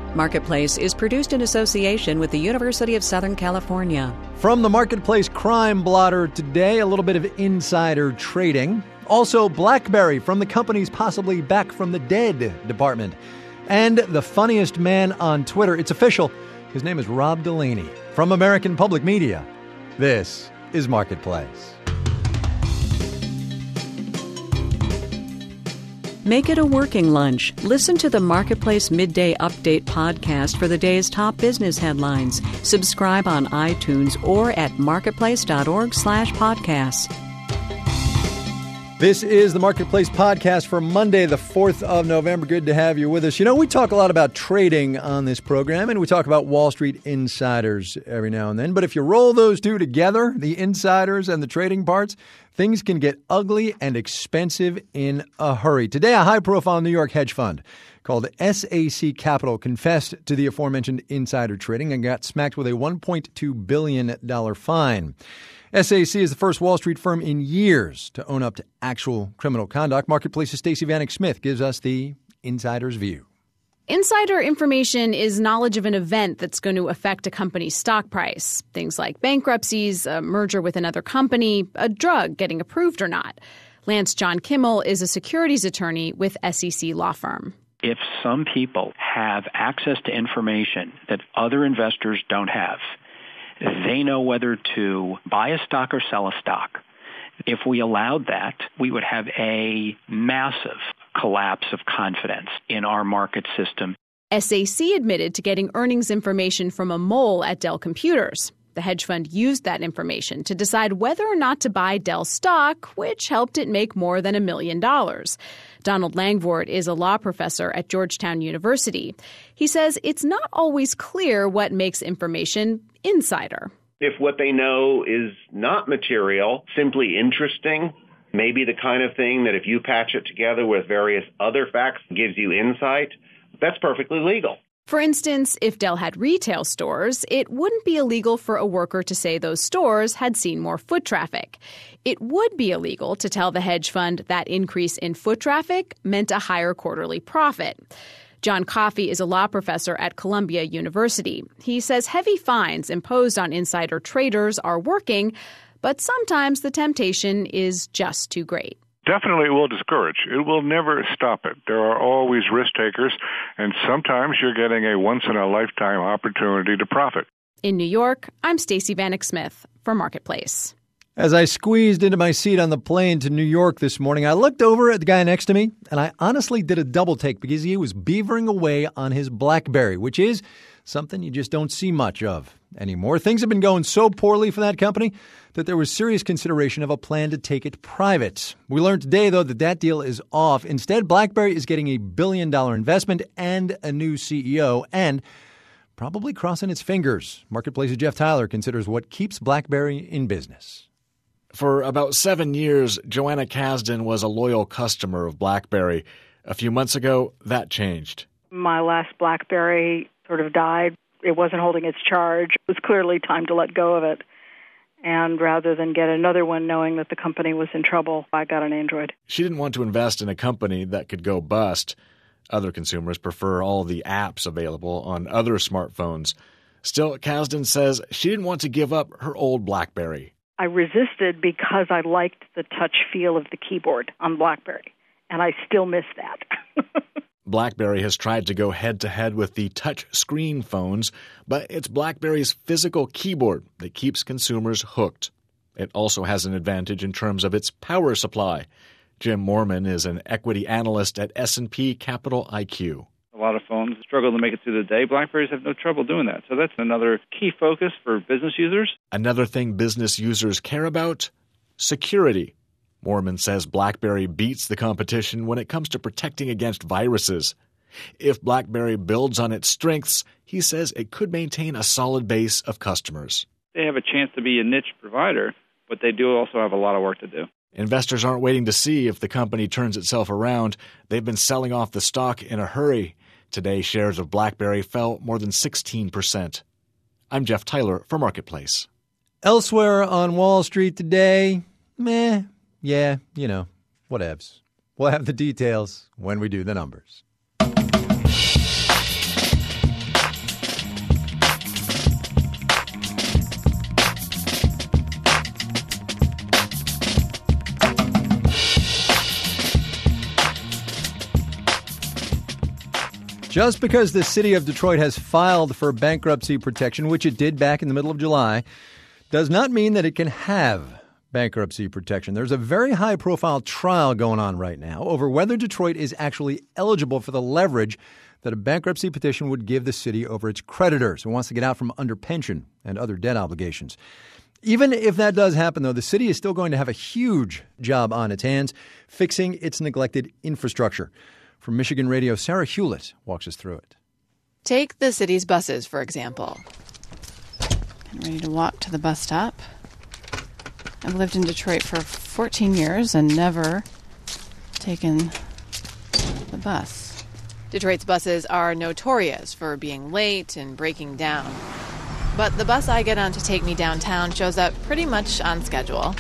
Marketplace is produced in association with the University of Southern California. From the Marketplace Crime Blotter today, a little bit of insider trading. Also, BlackBerry from the company's possibly back from the dead department. And the funniest man on Twitter. It's official. His name is Rob Delaney from American Public Media. This is Marketplace. Make it a working lunch. Listen to the Marketplace Midday Update podcast for the day's top business headlines. Subscribe on iTunes or at marketplace.org/podcasts. This is the Marketplace podcast for Monday, the 4th of November. Good to have you with us. You know, we talk a lot about trading on this program, and we talk about Wall Street insiders every now and then. But if you roll those two together, the insiders and the trading parts, things can get ugly and expensive in a hurry. Today, a high-profile New York hedge fund called SAC Capital confessed to the aforementioned insider trading and got smacked with a $1.2 billion fine. SAC is the first Wall Street firm in years to own up to actual criminal conduct. Marketplace's Stacey Vanek Smith gives us the insider's view. Insider information is knowledge of an event that's going to affect a company's stock price. Things like bankruptcies, a merger with another company, a drug getting approved or not. Lance John Kimmel is a securities attorney with SEC law firm. If some people have access to information that other investors don't have, they know whether to buy a stock or sell a stock. If we allowed that, we would have a massive collapse of confidence in our market system. SAC admitted to getting earnings information from a mole at Dell Computers. The hedge fund used that information to decide whether or not to buy Dell stock, which helped it make more than $1 million. Donald Langford is a law professor at Georgetown University. He says it's not always clear what makes information insider. If what they know is not material, simply interesting, maybe the kind of thing that if you patch it together with various other facts gives you insight, that's perfectly legal. For instance, if Dell had retail stores, it wouldn't be illegal for a worker to say those stores had seen more foot traffic. It would be illegal to tell the hedge fund that increase in foot traffic meant a higher quarterly profit. John Coffey is a law professor at Columbia University. He says heavy fines imposed on insider traders are working, but sometimes the temptation is just too great. Definitely it will discourage. It will never stop it. There are always risk takers, and sometimes you're getting a once-in-a-lifetime opportunity to profit. In New York, I'm Stacey Vanek Smith for Marketplace. As I squeezed into my seat on the plane to New York this morning, I looked over at the guy next to me, and I honestly did a double take because he was beavering away on his BlackBerry, which is something you just don't see much of anymore. Things have been going so poorly for that company that there was serious consideration of a plan to take it private. We learned today, though, that deal is off. Instead, BlackBerry is getting $1 billion investment and a new CEO and probably crossing its fingers. Marketplace's Jeff Tyler considers what keeps BlackBerry in business. For about 7 years, Joanna Kasdan was a loyal customer of BlackBerry. A few months ago, that changed. My last BlackBerry sort of died. It wasn't holding its charge. It was clearly time to let go of it. And rather than get another one knowing that the company was in trouble, I got an Android. She didn't want to invest in a company that could go bust. Other consumers prefer all the apps available on other smartphones. Still, Kasdan says she didn't want to give up her old BlackBerry. I resisted because I liked the touch feel of the keyboard on BlackBerry, and I still miss that. BlackBerry has tried to go head-to-head with the touch-screen phones, but it's BlackBerry's physical keyboard that keeps consumers hooked. It also has an advantage in terms of its power supply. Jim Moorman is an equity analyst at S&P Capital IQ. A lot of phones struggle to make it through the day. BlackBerries have no trouble doing that. So that's another key focus for business users. Another thing business users care about? Security. Moorman says BlackBerry beats the competition when it comes to protecting against viruses. If BlackBerry builds on its strengths, he says it could maintain a solid base of customers. They have a chance to be a niche provider, but they do also have a lot of work to do. Investors aren't waiting to see if the company turns itself around. They've been selling off the stock in a hurry. Today, shares of BlackBerry fell more than 16%. I'm Jeff Tyler for Marketplace. Elsewhere on Wall Street today, yeah, whatevs. We'll have the details when we do the numbers. Just because the city of Detroit has filed for bankruptcy protection, which it did back in the middle of July, does not mean that it can have bankruptcy protection. There's a very high-profile trial going on right now over whether Detroit is actually eligible for the leverage that a bankruptcy petition would give the city over its creditors who wants to get out from under pension and other debt obligations. Even if that does happen, though, the city is still going to have a huge job on its hands fixing its neglected infrastructure. From Michigan Radio, Sarah Hewlett walks us through it. Take the city's buses, for example. I'm ready to walk to the bus stop. I've lived in Detroit for 14 years and never taken the bus. Detroit's buses are notorious for being late and breaking down. But the bus I get on to take me downtown shows up pretty much on schedule.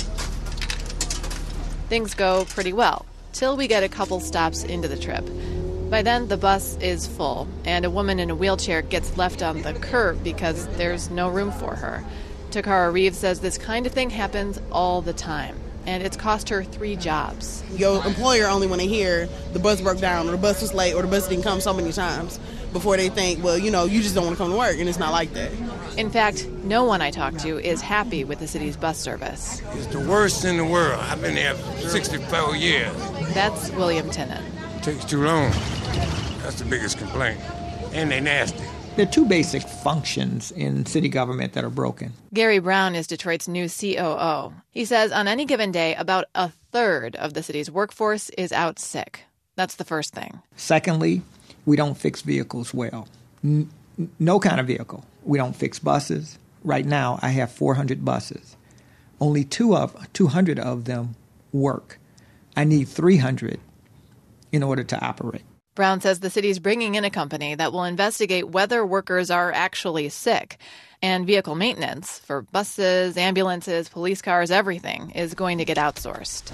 Things go pretty well, till we get a couple stops into the trip. By then, the bus is full, and a woman in a wheelchair gets left on the curb because there's no room for her. Takara Reeves says this kind of thing happens all the time, and it's cost her 3 jobs. Your employer only want to hear the bus broke down, or the bus was late, or the bus didn't come so many times before they think, well, you just don't want to come to work, and it's not like that. In fact, no one I talk to is happy with the city's bus service. It's the worst in the world. I've been there for 64 years. That's William Tennant. It takes too long. That's the biggest complaint. And they nasty. There are 2 basic functions in city government that are broken. Gary Brown is Detroit's new COO. He says on any given day, about a third of the city's workforce is out sick. That's the first thing. Secondly, we don't fix vehicles well. No kind of vehicle. We don't fix buses. Right now, I have 400 buses. Only 200 of them work. I need 300 in order to operate. Brown says the city's bringing in a company that will investigate whether workers are actually sick. And vehicle maintenance for buses, ambulances, police cars, everything is going to get outsourced.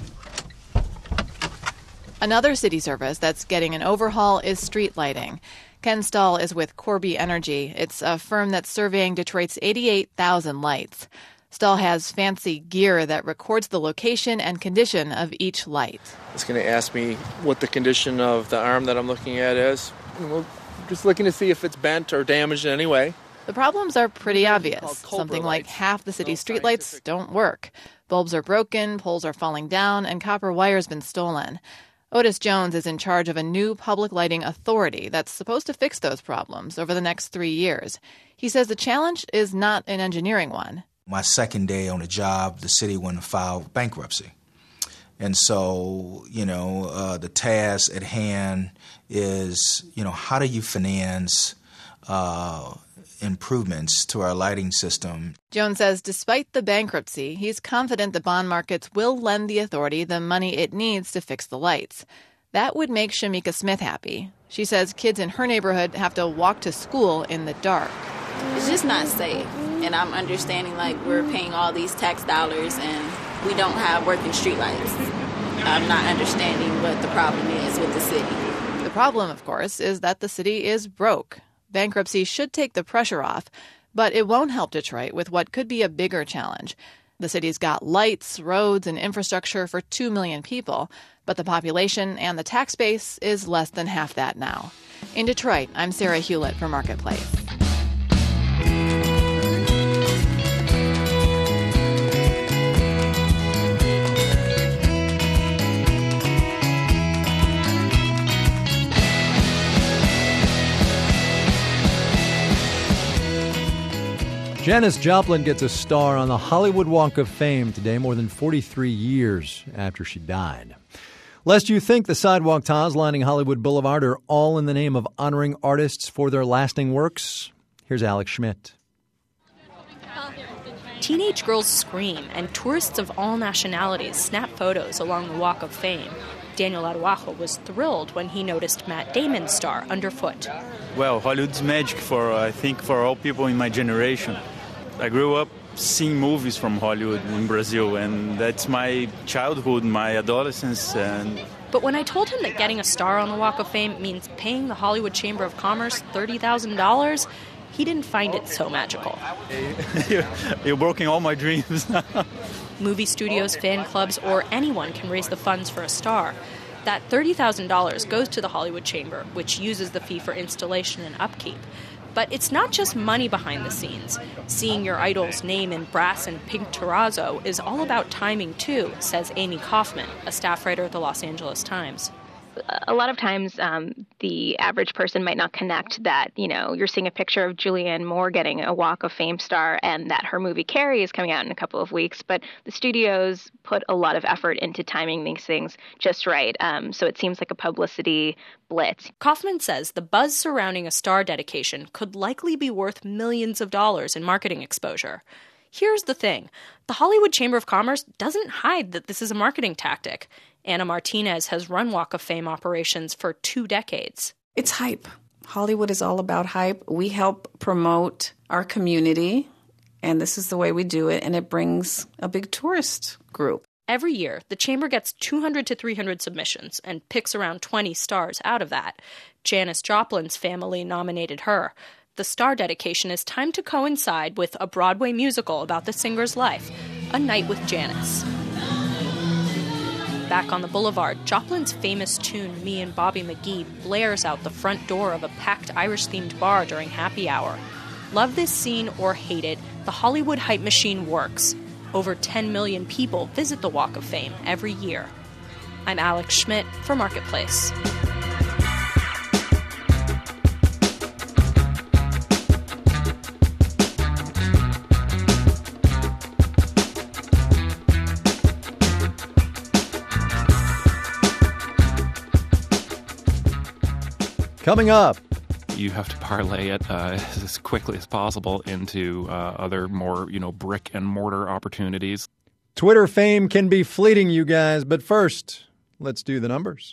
Another city service that's getting an overhaul is street lighting. Ken Stahl is with Corby Energy. It's a firm that's surveying Detroit's 88,000 lights. Stahl has fancy gear that records the location and condition of each light. It's going to ask me what the condition of the arm that I'm looking at is. We're just looking to see if it's bent or damaged in any way. The problems are pretty obvious. Something like half the city's streetlights don't work. Bulbs are broken, poles are falling down, and copper wire's been stolen. Otis Jones is in charge of a new public lighting authority that's supposed to fix those problems over the next 3 years. He says the challenge is not an engineering one. My second day on the job, the city went to file bankruptcy. And so, the task at hand is, how do you finance improvements to our lighting system? Jones says despite the bankruptcy, he's confident the bond markets will lend the authority the money it needs to fix the lights. That would make Shamika Smith happy. She says kids in her neighborhood have to walk to school in the dark. It's just not safe. And I'm understanding, we're paying all these tax dollars and we don't have working streetlights. I'm not understanding what the problem is with the city. The problem, of course, is that the city is broke. Bankruptcy should take the pressure off, but it won't help Detroit with what could be a bigger challenge. The city's got lights, roads, and infrastructure for 2 million people, but the population and the tax base is less than half that now. In Detroit, I'm Sarah Hewlett for Marketplace. Janis Joplin gets a star on the Hollywood Walk of Fame today, more than 43 years after she died. Lest you think the sidewalk tiles lining Hollywood Boulevard are all in the name of honoring artists for their lasting works, here's Alex Schmidt. Teenage girls scream, and tourists of all nationalities snap photos along the Walk of Fame. Daniel Araujo was thrilled when he noticed Matt Damon's star underfoot. Well, Hollywood's magic for all people in my generation. I grew up seeing movies from Hollywood in Brazil, and that's my childhood, my adolescence. But when I told him that getting a star on the Walk of Fame means paying the Hollywood Chamber of Commerce $30,000, he didn't find it so magical. You're breaking all my dreams now. Movie studios, fan clubs, or anyone can raise the funds for a star. That $30,000 goes to the Hollywood Chamber, which uses the fee for installation and upkeep. But it's not just money behind the scenes. Seeing your idol's name in brass and pink terrazzo is all about timing, too, says Amy Kaufman, a staff writer at the Los Angeles Times. A lot of times the average person might not connect that, you're seeing a picture of Julianne Moore getting a Walk of Fame star and that her movie Carrie is coming out in a couple of weeks. But the studios put a lot of effort into timing these things just right. So it seems like a publicity blitz. Kaufman says the buzz surrounding a star dedication could likely be worth millions of dollars in marketing exposure. Here's the thing. The Hollywood Chamber of Commerce doesn't hide that this is a marketing tactic. Anna Martinez has run Walk of Fame operations for 2 decades. It's hype. Hollywood is all about hype. We help promote our community, and this is the way we do it, and it brings a big tourist group. Every year, the Chamber gets 200 to 300 submissions and picks around 20 stars out of that. Janis Joplin's family nominated her. The star dedication is timed to coincide with a Broadway musical about the singer's life, A Night with Janis. Back on the boulevard, Joplin's famous tune, Me and Bobby McGee, blares out the front door of a packed Irish-themed bar during happy hour. Love this scene or hate it, the Hollywood hype machine works. Over 10 million people visit the Walk of Fame every year. I'm Alex Schmidt for Marketplace. Coming up. You have to parlay it as quickly as possible into other more, brick and mortar opportunities. Twitter fame can be fleeting, you guys. But first, let's do the numbers.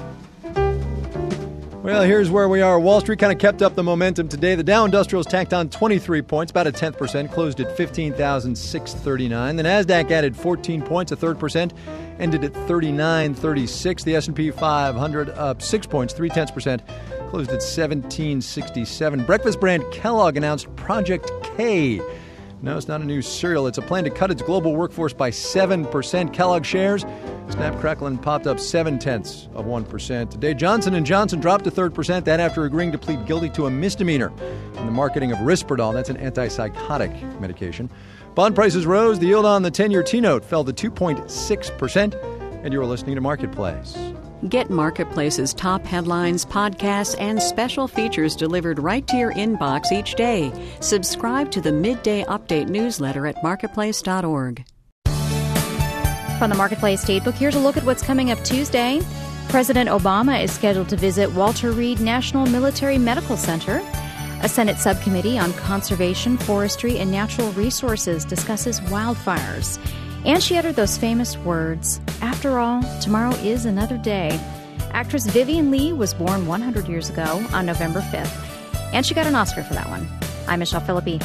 Well, here's where we are. Wall Street kind of kept up the momentum today. The Dow Industrials tacked on 23 points, about a 10%, closed at 15,639. The Nasdaq added 14 points, a 3%, ended at 3936. The S&P 500 up 6 points, 0.3%, closed at 1767. Breakfast brand Kellogg announced Project K. No, it's not a new cereal. It's a plan to cut its global workforce by 7%. Kellogg shares snap, crackle, and popped up 0.7%. Today, Johnson & Johnson dropped to 3%, that after agreeing to plead guilty to a misdemeanor in the marketing of Risperdal. That's an antipsychotic medication. Bond prices rose. The yield on the 10-year T-note fell to 2.6%. And you're listening to Marketplace. Get Marketplace's top headlines, podcasts, and special features delivered right to your inbox each day. Subscribe to the Midday Update newsletter at marketplace.org. From the Marketplace Datebook, here's a look at what's coming up Tuesday. President Obama is scheduled to visit Walter Reed National Military Medical Center. A Senate subcommittee on conservation, forestry, and natural resources discusses wildfires. And she uttered those famous words, "After all, tomorrow is another day." Actress Vivian Lee was born 100 years ago on November 5th, and she got an Oscar for that one. I'm Michelle Philippi.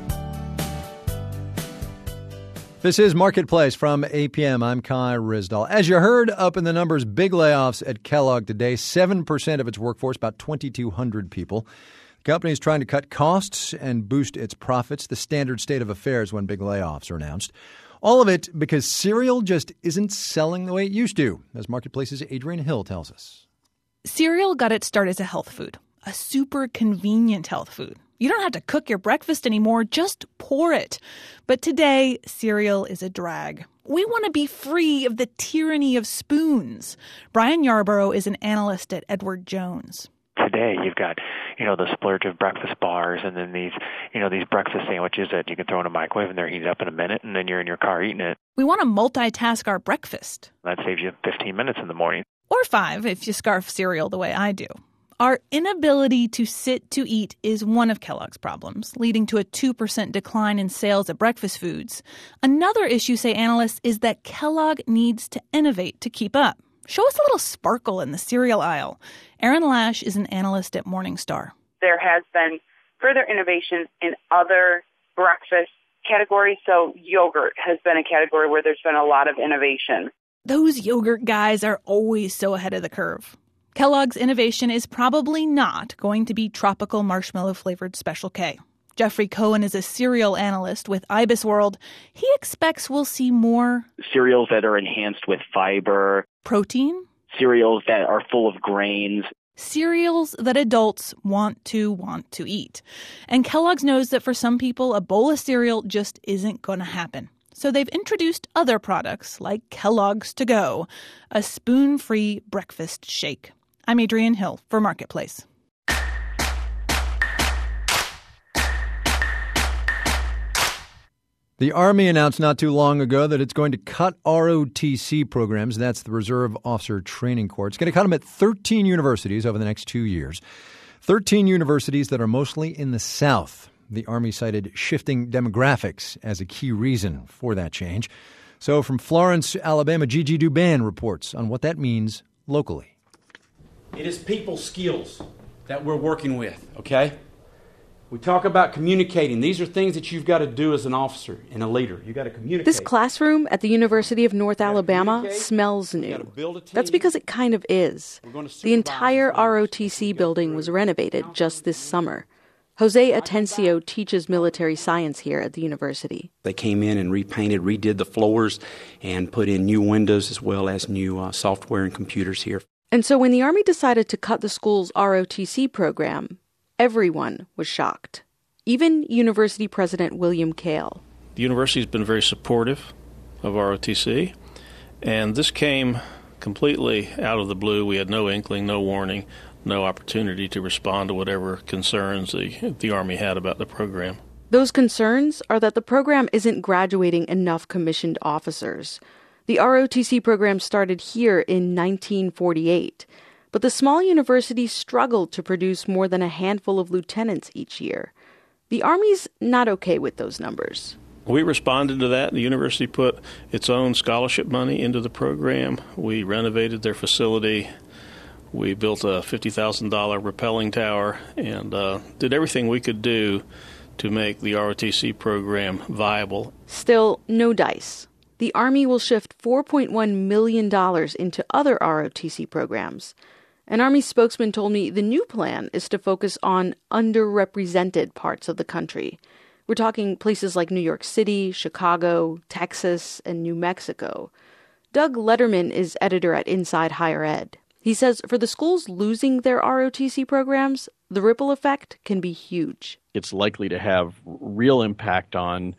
This is Marketplace from APM. I'm Kai Rizdal. As you heard up in the numbers, big layoffs at Kellogg today. 7% of its workforce, about 2,200 people. The company is trying to cut costs and boost its profits. The standard state of affairs when big layoffs are announced. All of it because cereal just isn't selling the way it used to, as Marketplace's Adrienne Hill tells us. Cereal got its start as a health food, a super convenient health food. You don't have to cook your breakfast anymore, just pour it. But today, cereal is a drag. We want to be free of the tyranny of spoons. Brian Yarborough is an analyst at Edward Jones. Today, you've got, the splurge of breakfast bars and then these breakfast sandwiches that you can throw in a microwave and they're heated up in a minute and then you're in your car eating it. We want to multitask our breakfast. That saves you 15 minutes in the morning. Or 5 if you scarf cereal the way I do. Our inability to sit to eat is one of Kellogg's problems, leading to a 2% decline in sales of breakfast foods. Another issue, say analysts, is that Kellogg needs to innovate to keep up. Show us a little sparkle in the cereal aisle. Erin Lash is an analyst at Morningstar. There has been further innovations in other breakfast categories. So yogurt has been a category where there's been a lot of innovation. Those yogurt guys are always so ahead of the curve. Kellogg's innovation is probably not going to be tropical marshmallow-flavored Special K. Jeffrey Cohen is a cereal analyst with Ibis World. He expects we'll see more cereals that are enhanced with fiber, protein, cereals that are full of grains. Cereals that adults want to eat. And Kellogg's knows that for some people, a bowl of cereal just isn't going to happen. So they've introduced other products like Kellogg's To Go, a spoon-free breakfast shake. I'm Adrienne Hill for Marketplace. The Army announced not too long ago that it's going to cut ROTC programs. That's the Reserve Officer Training Corps. It's going to cut them at 13 universities over the next 2 years. 13 universities that are mostly in the South. The Army cited shifting demographics as a key reason for that change. So from Florence, Alabama, Gigi Duban reports on what that means locally. It is people skills that we're working with, okay? We talk about communicating. These are things that you've got to do as an officer and a leader. You've got to communicate. This classroom at the University of North Alabama smells new. That's because it kind of is. The entire ROTC building was renovated just this summer. Jose Atencio teaches military science here at the university. They came in and repainted, redid the floors, and put in new windows as well as new software and computers here. And so when the Army decided to cut the school's ROTC program, everyone was shocked, even University President William Kale. The university has been very supportive of ROTC, and this came completely out of the blue. We had no inkling, no warning, no opportunity to respond to whatever concerns the Army had about the program. Those concerns are that the program isn't graduating enough commissioned officers. The ROTC program started here in 1948. But the small university struggled to produce more than a handful of lieutenants each year. The Army's not okay with those numbers. We responded to that. The university put its own scholarship money into the program. We renovated their facility. We built a $50,000 rappelling tower and did everything we could do to make the ROTC program viable. Still, no dice. The Army will shift $4.1 million into other ROTC programs. An Army spokesman told me the new plan is to focus on underrepresented parts of the country. We're talking places like New York City, Chicago, Texas, and New Mexico. Doug Letterman is editor at Inside Higher Ed. He says for the schools losing their ROTC programs, the ripple effect can be huge. It's likely to have real impact on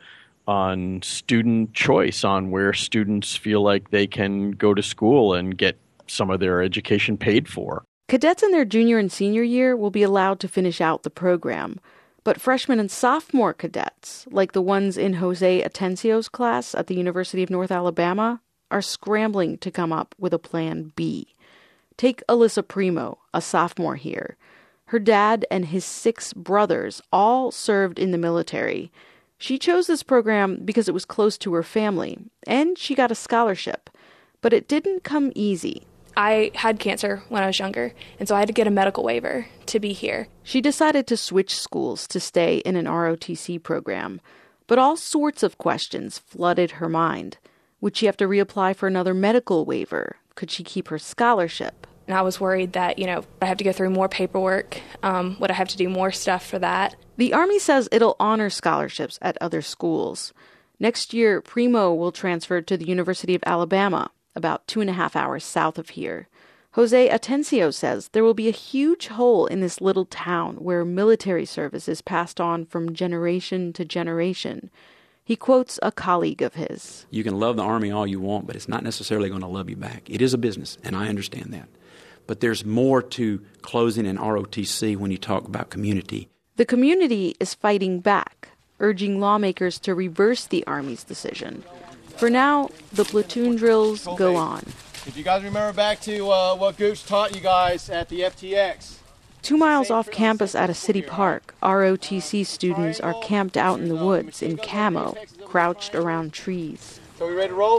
student choice, on where students feel like they can go to school and get some of their education paid for. Cadets in their junior and senior year will be allowed to finish out the program. But freshman and sophomore cadets, like the ones in Jose Atencio's class at the University of North Alabama, are scrambling to come up with a plan B. Take Alyssa Primo, a sophomore here. Her dad and his 6 brothers all served in the military. She chose this program because it was close to her family, and she got a scholarship. But it didn't come easy. I had cancer when I was younger, and so I had to get a medical waiver to be here. She decided to switch schools to stay in an ROTC program. But all sorts of questions flooded her mind. Would she have to reapply for another medical waiver? Could she keep her scholarship? And I was worried that, I have to go through more paperwork. Would I have to do more stuff for that? The Army says it'll honor scholarships at other schools. Next year, Primo will transfer to the University of Alabama, about 2.5 hours south of here. Jose Atencio says there will be a huge hole in this little town where military service is passed on from generation to generation. He quotes a colleague of his. You can love the Army all you want, but it's not necessarily going to love you back. It is a business, and I understand that. But there's more to closing an ROTC when you talk about community. The community is fighting back, urging lawmakers to reverse the Army's decision. For now, the platoon drills go on. If you guys remember back to what Gooch taught you guys at the FTX. 2 miles off campus at a city park, ROTC students are camped out in the woods in camo, crouched around trees. So we ready to roll?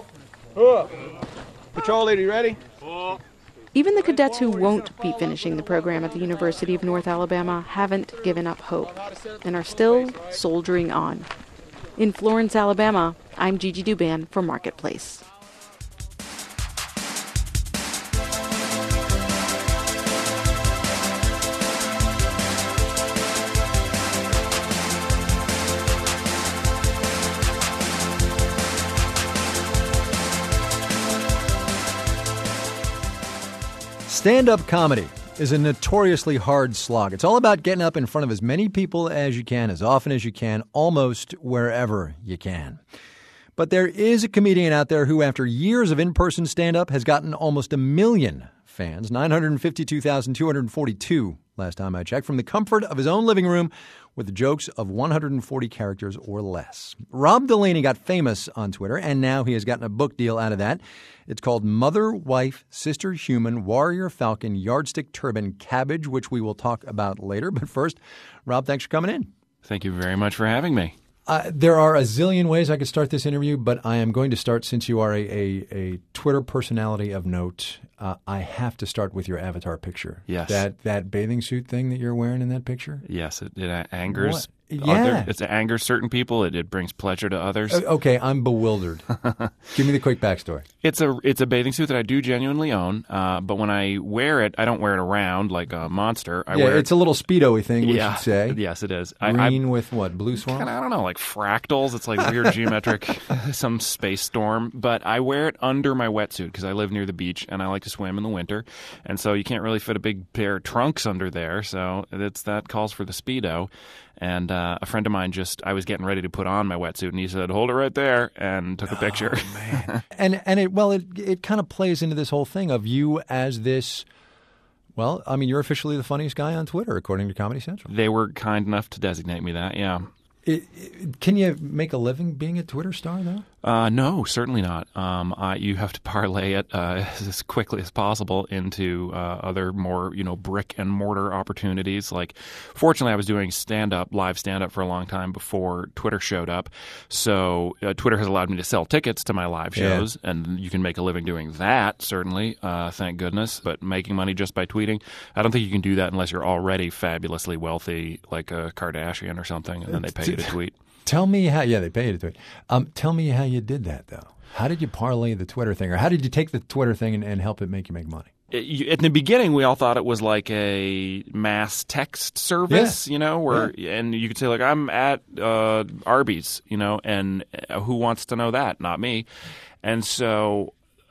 Patrol leader, you ready? Even the cadets who won't be finishing the program at the University of North Alabama haven't given up hope and are still soldiering on. In Florence, Alabama, I'm Gigi Duban for Marketplace. Stand-up comedy is a notoriously hard slog. It's all about getting up in front of as many people as you can, as often as you can, almost wherever you can. But there is a comedian out there who, after years of in-person stand-up, has gotten almost 1 million fans, 952,242 last time I checked, from the comfort of his own living room with jokes of 140 characters or less. Rob Delaney got famous on Twitter, and now he has gotten a book deal out of that. It's called Mother, Wife, Sister, Human, Warrior, Falcon, Yardstick, Turban, Cabbage, which we will talk about later. But first, Rob, thanks for coming in. Thank you very much for having me. There are a zillion ways I could start this interview, but I am going to start, since you are a Twitter personality of note, I have to start with your avatar picture. Yes. That bathing suit thing that you're wearing in that picture? Yes, it angers. Yeah. It angers certain people. It brings pleasure to others. Okay, I'm bewildered. Give me the quick backstory. It's a bathing suit that I do genuinely own, but when I wear it, I don't wear it around like a monster. It's a little Speedo-y thing, we should say. Yes, it is. Green with what, blue swirl? I don't know, like fractals. It's like weird geometric, some space storm. But I wear it under my wetsuit because I live near the beach and I like to swim in the winter. And so you can't really fit a big pair of trunks under there. So that calls for the Speedo. And a friend of mine I was getting ready to put on my wetsuit, and he said, "Hold it right there," and took a picture. Man. and it kind of plays into this whole thing of you as this. Well, I mean, you're officially the funniest guy on Twitter, according to Comedy Central. They were kind enough to designate me that. Yeah. Can you make a living being a Twitter star, though? No, certainly not. You have to parlay it as quickly as possible into other more, brick and mortar opportunities. Like, fortunately, I was doing live stand-up for a long time before Twitter showed up. So Twitter has allowed me to sell tickets to my live shows, and you can make a living doing that, certainly, thank goodness. But making money just by tweeting, I don't think you can do that unless you're already fabulously wealthy, like a Kardashian or something, and then they pay you to tweet. Tell me how. Yeah, they pay you to tweet. Tell me how you did that, though. How did you parlay the Twitter thing, or how did you take the Twitter thing and help it make you make money? In the beginning, we all thought it was like a mass text service, and you could say, like, I'm at Arby's, and who wants to know that? Not me. And so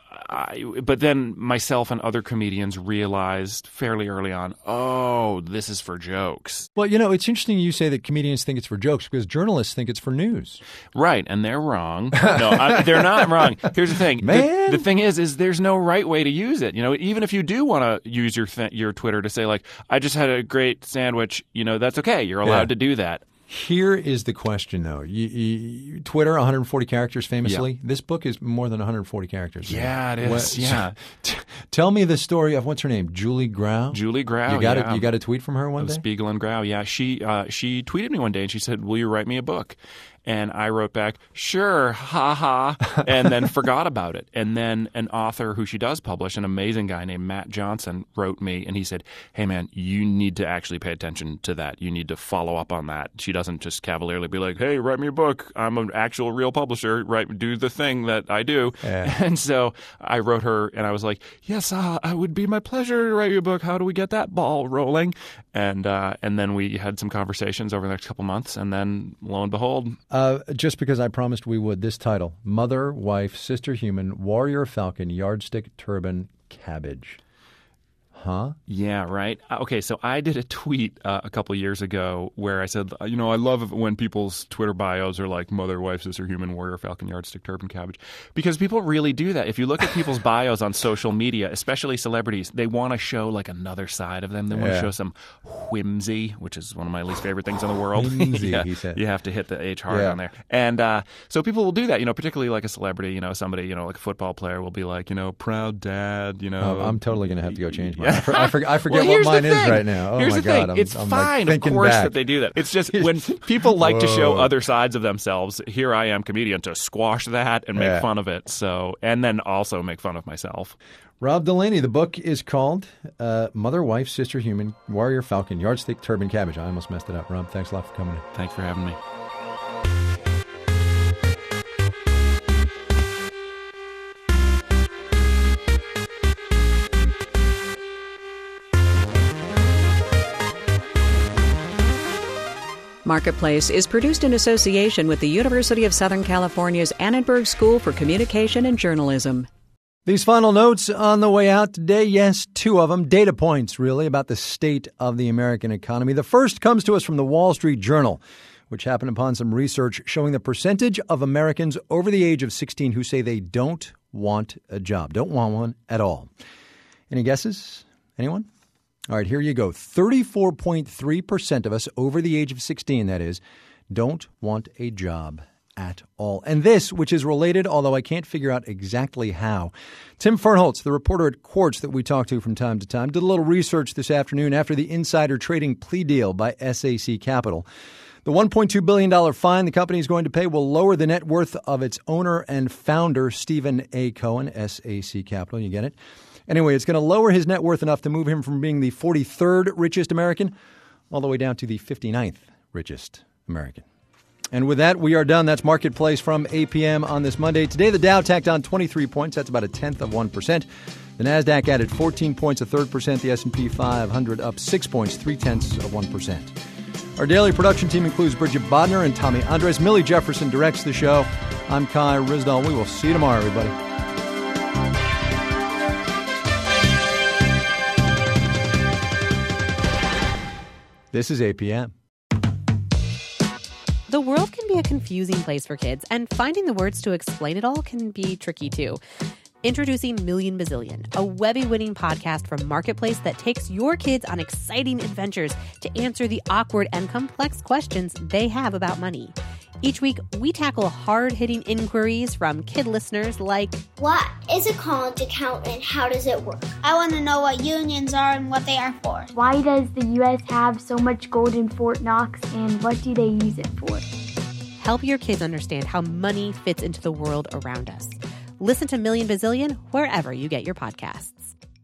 but then myself and other comedians realized fairly early on, oh, this is for jokes. Well, it's interesting you say that comedians think it's for jokes because journalists think it's for news. Right, and they're wrong. No, they're not wrong. Here's the thing. Man. The thing is there's no right way to use it. Even if you do want to use your Twitter to say, like, I just had a great sandwich, that's okay. You're allowed to do that. Here is the question, though. Twitter, 140 characters famously. Yeah. This book is more than 140 characters. Yeah, it is. Tell me the story of, what's her name? Julie Grau? Julie Grau, You got a tweet from her one day? Spiegel and Grau, yeah. She tweeted me one day and she said, will you write me a book? And I wrote back, sure, ha, and then forgot about it. And then an author who she does publish, an amazing guy named Matt Johnson, wrote me, and he said, hey, man, you need to actually pay attention to that. You need to follow up on that. She doesn't just cavalierly be like, hey, write me a book. I'm an actual real publisher. Do the thing that I do. Yeah. And so I wrote her, and I was like, yes, it would be my pleasure to write you a book. How do we get that ball rolling? And then we had some conversations over the next couple months, and then lo and behold. Just because I promised we would, this title, Mother, Wife, Sister, Human, Warrior, Falcon, Yardstick, Turban, Cabbage. Huh? Yeah, right. Okay, so I did a tweet a couple of years ago where I said, I love it when people's Twitter bios are like mother, wife, sister, human, warrior, falcon, yardstick, turban, cabbage. Because people really do that. If you look at people's bios on social media, especially celebrities, they want to show like another side of them. They want to show some whimsy, which is one of my least favorite things in the world. Whimsy, he said. You have to hit the H hard on there. And so people will do that, particularly like a celebrity, somebody, like a football player will be like, proud dad, I'm totally going to have to go change mine. I forget what mine is right now. Oh, here's my the thing. God. It's fine, of course, that they do that. It's just when people like to show other sides of themselves, here I am, comedian, to squash that and make fun of it. So, and then also make fun of myself. Rob Delaney, the book is called Mother, Wife, Sister, Human, Warrior, Falcon, Yardstick, Turban, Cabbage. I almost messed it up. Rob, thanks a lot for coming in. Thanks for having me. Marketplace is produced in association with the University of Southern California's Annenberg School for Communication and Journalism. These final notes on the way out today, yes, 2 of them, data points really about the state of the American economy. The first comes to us from the Wall Street Journal, which happened upon some research showing the percentage of Americans over the age of 16 who say they don't want a job, don't want one at all. Any guesses? Anyone? All right, here you go. 34.3% of us over the age of 16, that is, don't want a job at all. And this, which is related, although I can't figure out exactly how. Tim Fernholz, the reporter at Quartz that we talk to from time to time, did a little research this afternoon after the insider trading plea deal by SAC Capital. The $1.2 billion fine the company is going to pay will lower the net worth of its owner and founder, Stephen A. Cohen, SAC Capital. You get it? Anyway, it's going to lower his net worth enough to move him from being the 43rd richest American all the way down to the 59th richest American. And with that, we are done. That's Marketplace from APM on this Monday. Today, the Dow tacked on 23 points. That's about 0.1%. The NASDAQ added 14 points, 0.3%. The S&P 500 up 6 points, 0.3%. Our daily production team includes Bridget Bodner and Tommy Andres. Millie Jefferson directs the show. I'm Kai Risdall. We will see you tomorrow, everybody. This is APM. The world can be a confusing place for kids, and finding the words to explain it all can be tricky too. Introducing Million Bazillion, a Webby-winning podcast from Marketplace that takes your kids on exciting adventures to answer the awkward and complex questions they have about money. Each week, we tackle hard-hitting inquiries from kid listeners like, what is a college account and how does it work? I want to know what unions are and what they are for. Why does the U.S. have so much gold in Fort Knox and what do they use it for? Help your kids understand how money fits into the world around us. Listen to Million Bazillion wherever you get your podcasts.